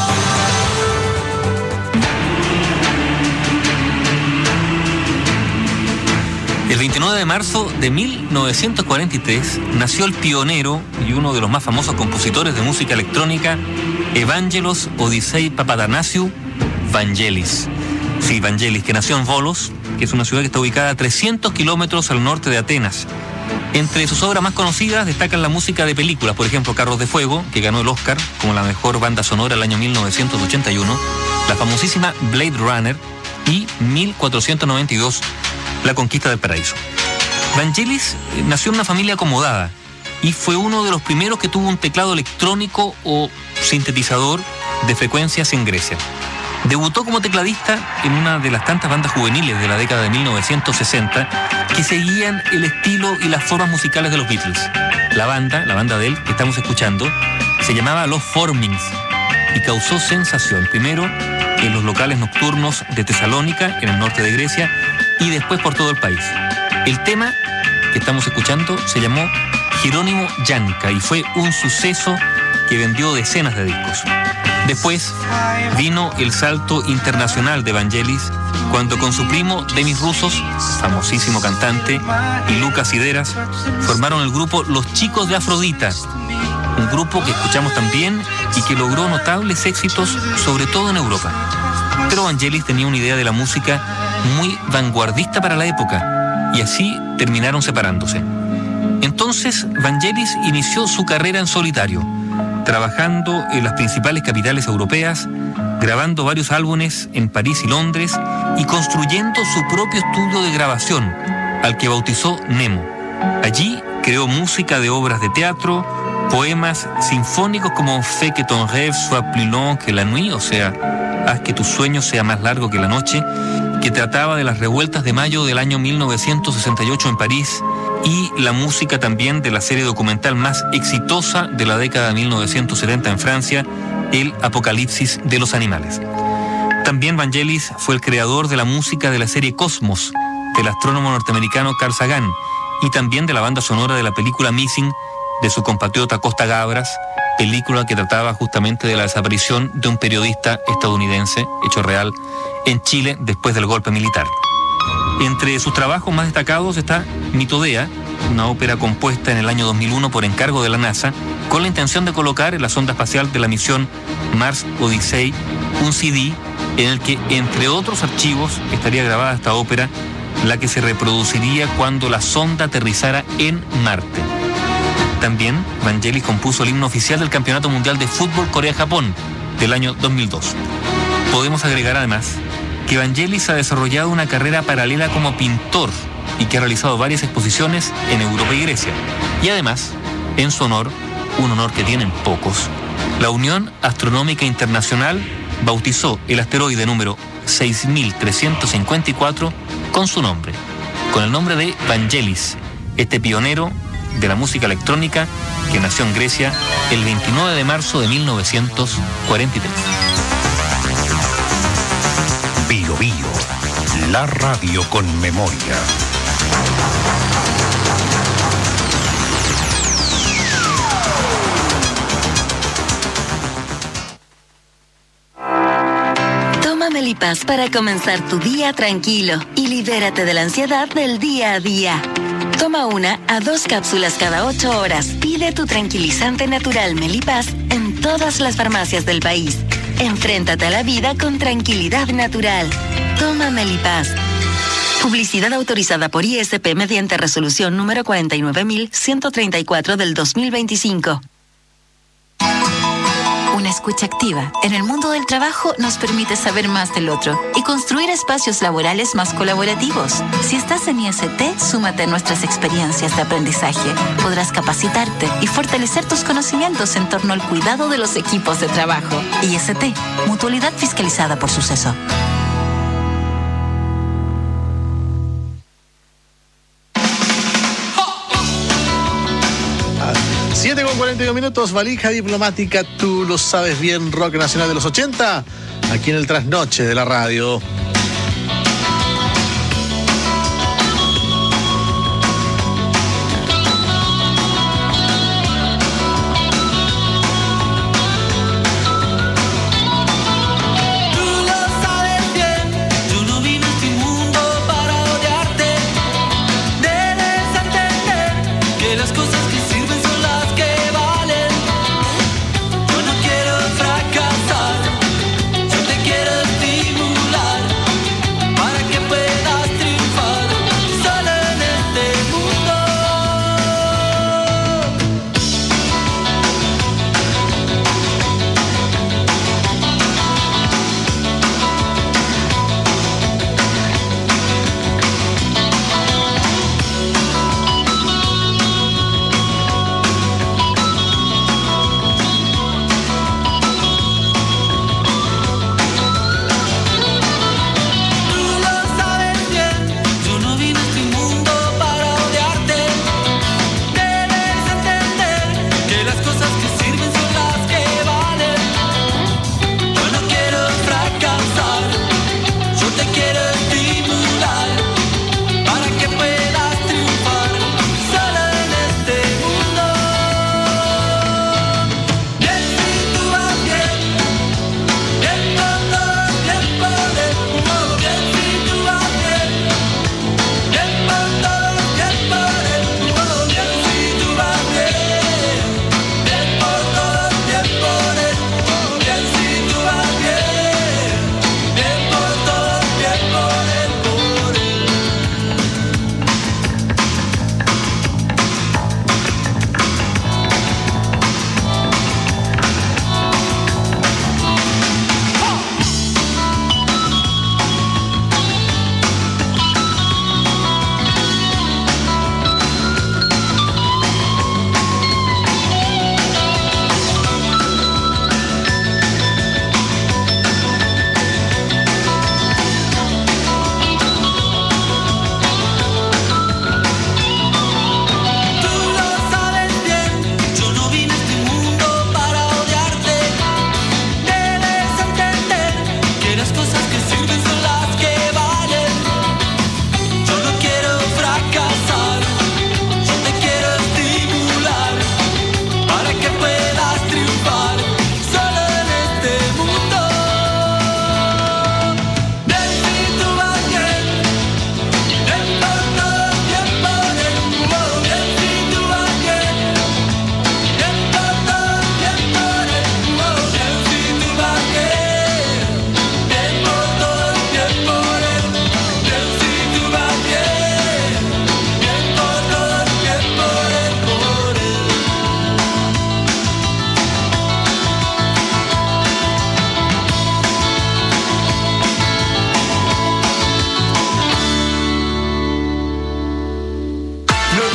El veintinueve de marzo de mil novecientos cuarenta y tres nació el pionero y uno de los más famosos compositores de música electrónica, Evangelos Odisei Papadanasiou Vangelis. Sí, Vangelis, que nació en Volos, que es una ciudad que está ubicada a trescientos kilómetros al norte de Atenas. Entre sus obras más conocidas destacan la música de películas, por ejemplo, Carros de Fuego, que ganó el Oscar como la mejor banda sonora el año mil novecientos ochenta y uno, la famosísima Blade Runner y mil cuatrocientos noventa y dos, La Conquista del Paraíso. Vangelis nació en una familia acomodada y fue uno de los primeros que tuvo un teclado electrónico o sintetizador de frecuencias en Grecia. Debutó como tecladista en una de las tantas bandas juveniles de la década de mil novecientos sesenta que seguían el estilo y las formas musicales de los Beatles. La banda, la banda de él que estamos escuchando, se llamaba Los Formings y causó sensación, primero en los locales nocturnos de Tesalónica, en el norte de Grecia, y después por todo el país. El tema que estamos escuchando se llamó Jerónimo Yanka y fue un suceso que vendió decenas de discos. Después vino el salto internacional de Vangelis cuando con su primo Demis Roussos, famosísimo cantante, y Lucas Sideras formaron el grupo Los Chicos de Afrodita, un grupo que escuchamos también y que logró notables éxitos, sobre todo en Europa. Pero Vangelis tenía una idea de la música muy vanguardista para la época y así terminaron separándose. Entonces Vangelis inició su carrera en solitario, trabajando en las principales capitales europeas, grabando varios álbumes en París y Londres y construyendo su propio estudio de grabación, al que bautizó Nemo. Allí creó música de obras de teatro, poemas sinfónicos como Fais que ton rêve soit plus long que la nuit, o sea, haz que tu sueño sea más largo que la noche, que trataba de las revueltas de mayo del año mil novecientos sesenta y ocho en París, y la música también de la serie documental más exitosa de la década de mil novecientos setenta en Francia, El Apocalipsis de los Animales. También Vangelis fue el creador de la música de la serie Cosmos, del astrónomo norteamericano Carl Sagan, y también de la banda sonora de la película Missing, de su compatriota Costa Gabras, película que trataba justamente de la desaparición de un periodista estadounidense, hecho real, en Chile después del golpe militar. Entre sus trabajos más destacados está Mitodea, una ópera compuesta en el año dos mil uno por encargo de la NASA, con la intención de colocar en la sonda espacial de la misión Mars Odyssey un C D en el que, entre otros archivos, estaría grabada esta ópera, la que se reproduciría cuando la sonda aterrizara en Marte. También Vangelis compuso el himno oficial del Campeonato Mundial de Fútbol Corea-Japón del año dos mil dos. Podemos agregar además que Vangelis ha desarrollado una carrera paralela como pintor y que ha realizado varias exposiciones en Europa y Grecia. Y además, en su honor, un honor que tienen pocos, la Unión Astronómica Internacional bautizó el asteroide número seis mil trescientos cincuenta y cuatro con su nombre, con el nombre de Vangelis, este pionero de la música electrónica que nació en Grecia el veintinueve de marzo de mil novecientos cuarenta y tres. Bio Bio, la radio con memoria. Toma Melipaz para comenzar tu día tranquilo y libérate de la ansiedad del día a día. Toma una a dos cápsulas cada ocho horas. Pide tu tranquilizante natural Melipaz en todas las farmacias del país. Enfréntate a la vida con tranquilidad natural. Toma Melipaz. Publicidad autorizada por I S P mediante resolución número cuarenta y nueve mil ciento treinta y cuatro del dos mil veinticinco. Una escucha activa en el mundo del trabajo nos permite saber más del otro y construir espacios laborales más colaborativos. Si estás en I S T, súmate a nuestras experiencias de aprendizaje. Podrás capacitarte y fortalecer tus conocimientos en torno al cuidado de los equipos de trabajo. I S T, Mutualidad Fiscalizada por Suceso. siete con cuarenta y dos minutos, valija diplomática, tú lo sabes bien, rock nacional de los ochenta, aquí en el trasnoche de la radio.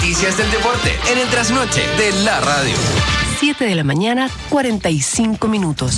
noticias del deporte en el trasnoche de la radio. siete de la mañana, cuarenta y cinco minutos.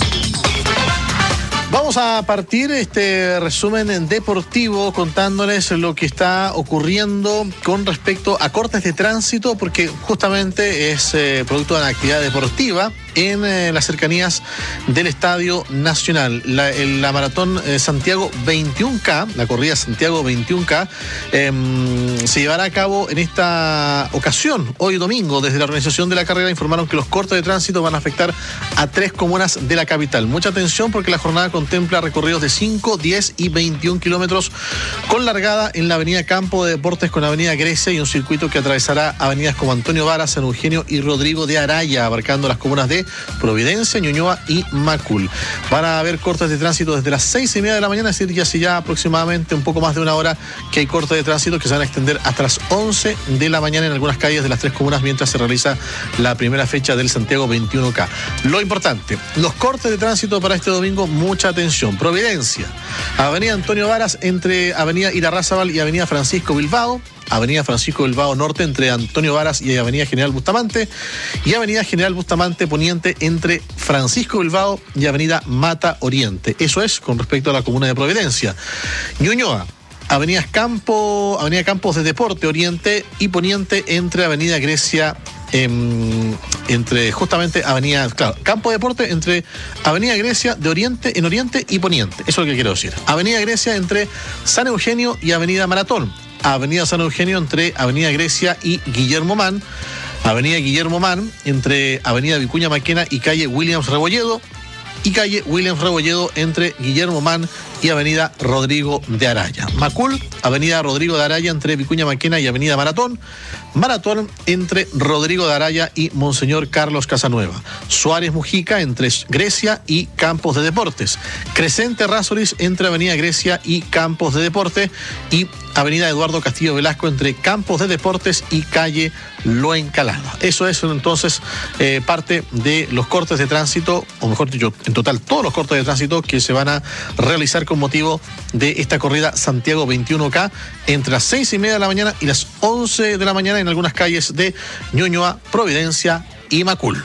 Vamos a partir este resumen deportivo contándoles lo que está ocurriendo con respecto a cortes de tránsito, porque justamente es eh, producto de una actividad deportiva en eh, las cercanías del Estadio Nacional. La, el, la maratón eh, Santiago veintiuno K, la corrida Santiago veintiuno K, eh, se llevará a cabo en esta ocasión, hoy domingo. Desde la organización de la carrera informaron que los cortes de tránsito van a afectar a tres comunas de la capital. Mucha atención porque la jornada contempla recorridos de cinco, diez y veintiún kilómetros con largada en la avenida Campo de Deportes con avenida Grecia y un circuito que atravesará avenidas como Antonio Vara, San Eugenio y Rodrigo de Araya, abarcando las comunas de Providencia, Ñuñoa y Macul. Van a haber cortes de tránsito desde las seis y media de la mañana, es decir, que hace ya aproximadamente un poco más de una hora que hay cortes de tránsito que se van a extender hasta las once de la mañana en algunas calles de las tres comunas mientras se realiza la primera fecha del Santiago veintiuno K. Lo importante, los cortes de tránsito para este domingo, mucha atención. Providencia, avenida Antonio Varas entre avenida Irarrázaval y avenida Francisco Bilbao, avenida Francisco Bilbao Norte entre Antonio Varas y avenida General Bustamante, y avenida General Bustamante Poniente entre Francisco Bilbao y avenida Mata Oriente. Eso es con respecto a la comuna de Providencia. Ñuñoa, avenida Campo, avenida Campos de Deporte Oriente y Poniente entre avenida Grecia, eh, entre justamente avenida, claro, Campo de Deporte entre avenida Grecia de Oriente, en Oriente y Poniente. Eso es lo que quiero decir. Avenida Grecia entre San Eugenio y avenida Maratón. Avenida San Eugenio entre avenida Grecia y Guillermo Mann. Avenida Guillermo Mann entre avenida Vicuña Maquena y calle Williams Rebolledo. Y calle Williams Rebolledo entre Guillermo Mann y avenida Rodrigo de Araya. Macul, avenida Rodrigo de Araya entre Vicuña Maquena y avenida Maratón. Maratón entre Rodrigo de Araya y Monseñor Carlos Casanueva. Suárez Mujica entre Grecia y Campos de Deportes. Crescente Rásoris entre avenida Grecia y Campos de Deporte. Y avenida Eduardo Castillo Velasco entre Campos de Deportes y calle Lo Encalada. Eso es entonces eh, parte de los cortes de tránsito, o mejor dicho, en total todos los cortes de tránsito que se van a realizar con motivo de esta corrida Santiago veintiuno K entre las seis y media de la mañana y las once de la mañana en algunas calles de Ñuñoa, Providencia y Macul.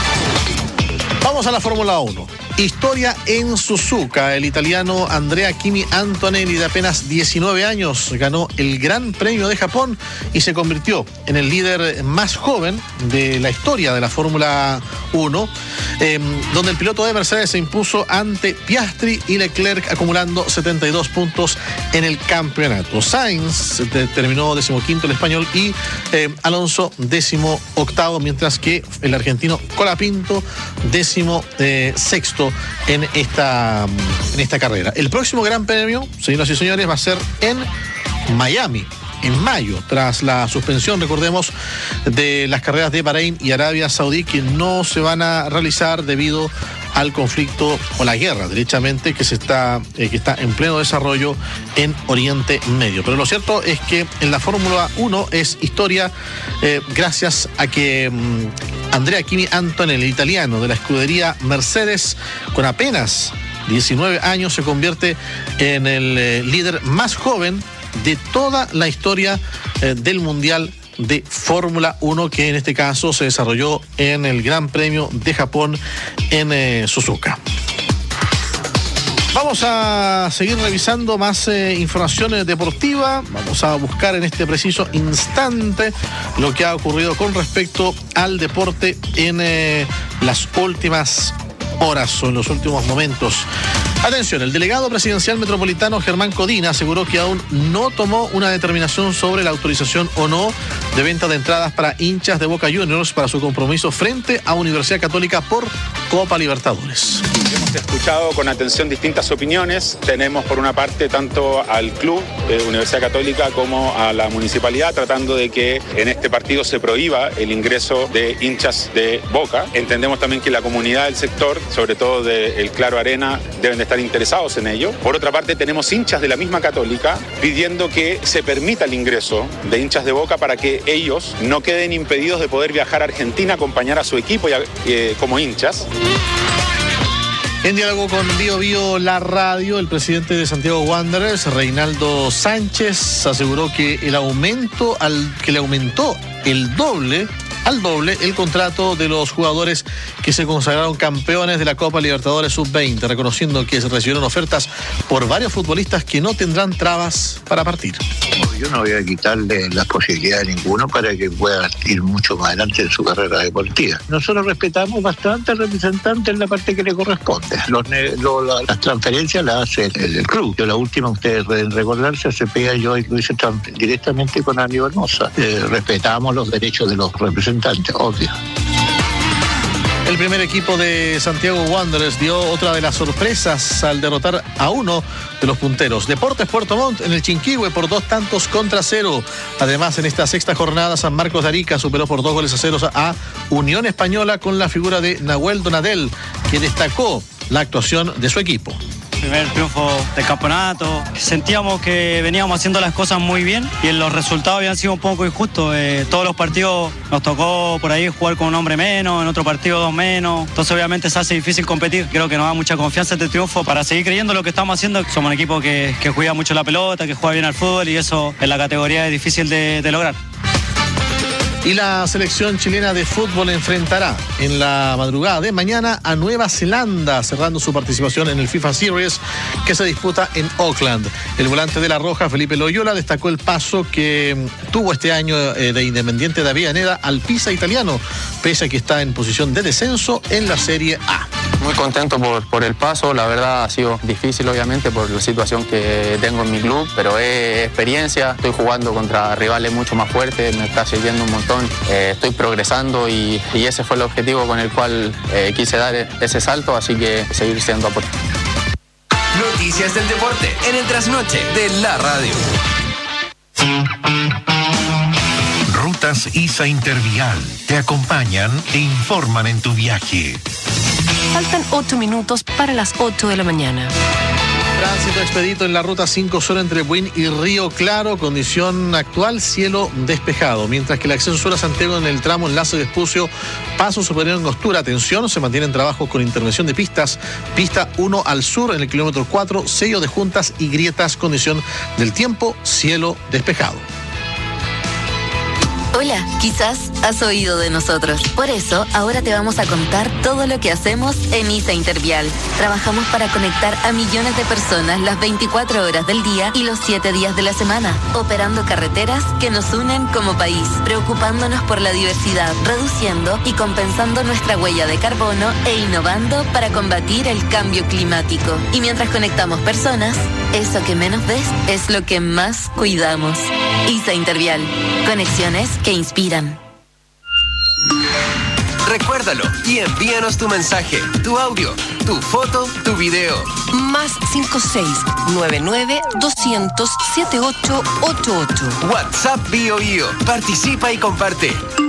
Vamos a la Fórmula uno. Historia en Suzuka. El italiano Andrea Kimi Antonelli, de apenas diecinueve años, ganó el Gran Premio de Japón y se convirtió en el líder más joven de la historia de la Fórmula uno, eh, donde el piloto de Mercedes se impuso ante Piastri y Leclerc, acumulando setenta y dos puntos en el campeonato. Sainz terminó decimoquinto el español y eh, Alonso décimo octavo, mientras que el argentino Colapinto décimo eh, sexto en esta, en esta carrera. El próximo Gran Premio, señoras y señores, va a ser en Miami, en mayo, tras la suspensión, recordemos, de las carreras de Bahrein y Arabia Saudí, que no se van a realizar debido al conflicto o la guerra, derechamente, que se está, eh, que está en pleno desarrollo en Oriente Medio. Pero lo cierto es que en la Fórmula uno es historia eh, gracias a que mmm, Andrea Kimi Antonelli, el italiano de la escudería Mercedes, con apenas diecinueve años, se convierte en el eh, líder más joven de toda la historia eh, del Mundial de Fórmula uno, que en este caso se desarrolló en el Gran Premio de Japón en eh, Suzuka. Vamos a seguir revisando más eh, información deportiva. Vamos a buscar en este preciso instante lo que ha ocurrido con respecto al deporte en eh, las últimas horas o en los últimos momentos. Atención, el delegado presidencial metropolitano Germán Codina aseguró que aún no tomó una determinación sobre la autorización o no de venta de entradas para hinchas de Boca Juniors para su compromiso frente a Universidad Católica por Copa Libertadores. Hemos escuchado con atención distintas opiniones. Tenemos por una parte tanto al club de Universidad Católica como a la municipalidad tratando de que en este partido se prohíba el ingreso de hinchas de Boca. Entendemos también que la comunidad del sector, sobre todo del Claro Arena, deben de estar interesados en ello. Por otra parte, tenemos hinchas de la misma Católica pidiendo que se permita el ingreso de hinchas de Boca para que ellos no queden impedidos de poder viajar a Argentina, acompañar a su equipo y a, eh, como hinchas. En diálogo con Bio Bio La Radio, el presidente de Santiago Wanderers, Reinaldo Sánchez, aseguró que el aumento al que le aumentó el doble al doble el contrato de los jugadores que se consagraron campeones de la Copa Libertadores sub veinte, reconociendo que se recibieron ofertas por varios futbolistas que no tendrán trabas para partir. Yo no voy a quitarle las posibilidades a ninguno para que pueda ir mucho más adelante en su carrera deportiva. Nosotros respetamos bastante al representante en la parte que le corresponde. Los, lo, las transferencias las hace el, el club. Yo la última, ustedes deben recordarse, se pega yo y lo hice directamente con Aníbal Mosa. Eh, respetamos los derechos de los representantes. Obvio. El primer equipo de Santiago Wanderers dio otra de las sorpresas al derrotar a uno de los punteros, Deportes Puerto Montt, en el Chinquihue por dos tantos contra cero. Además, en esta sexta jornada, San Marcos de Arica superó por dos goles a cero a Unión Española con la figura de Nahuel Donadel, que destacó la actuación de su equipo. Primer triunfo del campeonato. Sentíamos que veníamos haciendo las cosas muy bien y los resultados habían sido un poco injustos. Eh, todos los partidos nos tocó por ahí jugar con un hombre menos, en otro partido dos menos. Entonces obviamente se hace difícil competir. Creo que nos da mucha confianza este triunfo para seguir creyendo lo que estamos haciendo. Somos un equipo que, que juega mucho la pelota, que juega bien al fútbol y eso en la categoría es difícil de, de lograr. Y la selección chilena de fútbol enfrentará en la madrugada de mañana a Nueva Zelanda, cerrando su participación en el FIFA Series que se disputa en Auckland. El volante de la Roja, Felipe Loyola, destacó el paso que tuvo este año de Independiente de Avellaneda al Pisa italiano, pese a que está en posición de descenso en la Serie A. Muy contento por, por el paso, la verdad ha sido difícil obviamente por la situación que tengo en mi club, pero es experiencia, estoy jugando contra rivales mucho más fuertes, me está sirviendo un montón. Eh, estoy progresando y, y ese fue el objetivo con el cual eh, quise dar ese salto, así que seguir siendo aporte. Noticias del deporte en el trasnoche de la radio. Rutas ISA Intervial te acompañan e informan en tu viaje. Faltan ocho minutos para las ocho de la mañana. Tránsito expedito en la ruta cinco sur entre Buin y Río Claro, condición actual, cielo despejado, mientras que el acceso sur a Santiago en el tramo Enlace Vespucio, Paso Superior Angostura, atención, se mantienen trabajos con intervención de pistas, pista uno al sur en el kilómetro cuatro, sello de juntas y grietas, condición del tiempo, cielo despejado. Hola, quizás has oído de nosotros. Por eso, ahora te vamos a contar todo lo que hacemos en ISA Intervial. Trabajamos para conectar a millones de personas las veinticuatro horas del día y los siete días de la semana, operando carreteras que nos unen como país, preocupándonos por la diversidad, reduciendo y compensando nuestra huella de carbono e innovando para combatir el cambio climático. Y mientras conectamos personas, eso que menos ves es lo que más cuidamos. ISA Intervial. Conexiones que inspiran. Recuérdalo y envíanos tu mensaje, tu audio, tu foto, tu video. Más cinco seis nueve nueve doscientos setenta y ocho ochenta y ocho. WhatsApp Bio Bio. Participa y comparte.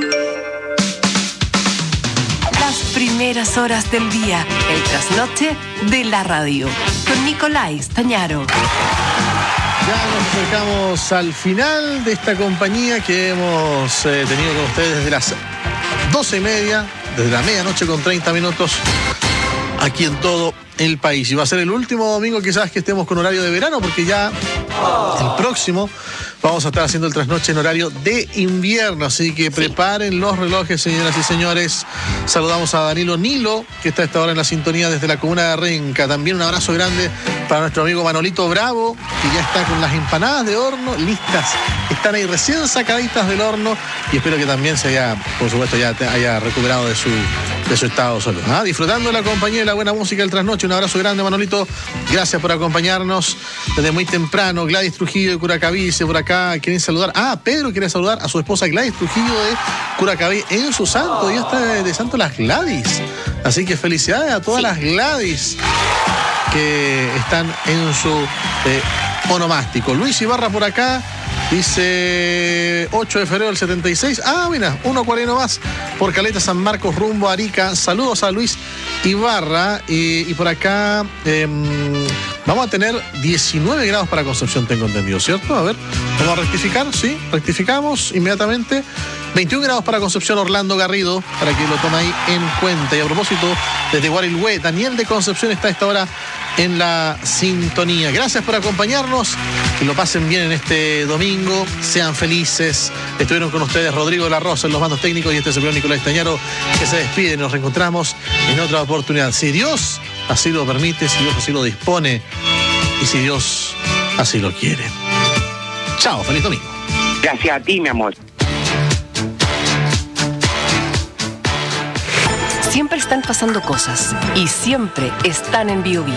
Las primeras horas del día, el trasnoche de la radio. Con Nicolai Stañaro. Ya nos acercamos al final de esta compañía que hemos eh, tenido con ustedes desde las doce y media, desde la medianoche con treinta minutos, aquí en todo el país. Y va a ser el último domingo quizás que estemos con horario de verano, porque ya el próximo vamos a estar haciendo el trasnoche en horario de invierno, así que preparen los relojes, señoras y señores. Saludamos a Danilo Nilo, que está a esta hora en la sintonía desde la comuna de Renca. También un abrazo grande para nuestro amigo Manolito Bravo, que ya está con las empanadas de horno listas. Están ahí recién sacaditas del horno y espero que también se haya, por supuesto, ya haya recuperado de su, de su estado de salud. ¿Ah? Disfrutando de la compañía y la buena música del trasnoche. Un abrazo grande, Manolito. Gracias por acompañarnos desde muy temprano. Gladys Trujillo de Curacaví dice por acá, quieren saludar. Ah, Pedro quiere saludar a su esposa Gladys Trujillo de Curacaví en su santo. Ya está de, de santo las Gladys. Así que felicidades a todas sí. las Gladys que están en su eh, onomástico. Luis Ibarra por acá dice ocho de febrero del setenta y seis. Ah, mira, uno cuarenta más por Caleta San Marcos rumbo a Arica. Saludos a Luis Ibarra. Y, y por acá eh, Vamos a tener diecinueve grados para Concepción, tengo entendido, ¿cierto? A ver, vamos a rectificar, sí, rectificamos inmediatamente. veintiún grados para Concepción, Orlando Garrido, para que lo tome ahí en cuenta. Y a propósito, desde Guarilhue, Daniel de Concepción está a esta hora en la sintonía. Gracias por acompañarnos, que lo pasen bien en este domingo, sean felices. Estuvieron con ustedes Rodrigo de la Rosa en los mandos técnicos y este es el señor Nicolás Estañaro, que se despide. Nos reencontramos en otra oportunidad. Si Dios así lo permite, si Dios así lo dispone y si Dios así lo quiere. Chao, feliz domingo. Gracias a ti, mi amor. Siempre están pasando cosas y siempre están en Bio Bio.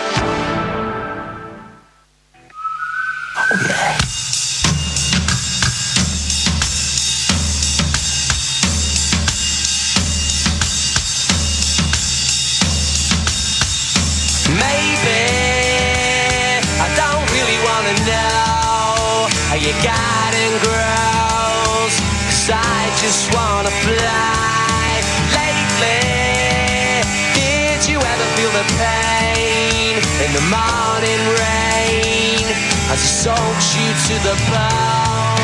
Maybe I don't really wanna know how your garden grows, 'cause I just wanna fly. Lately, did you ever feel the pain in the morning rain as it soaks you to the bone?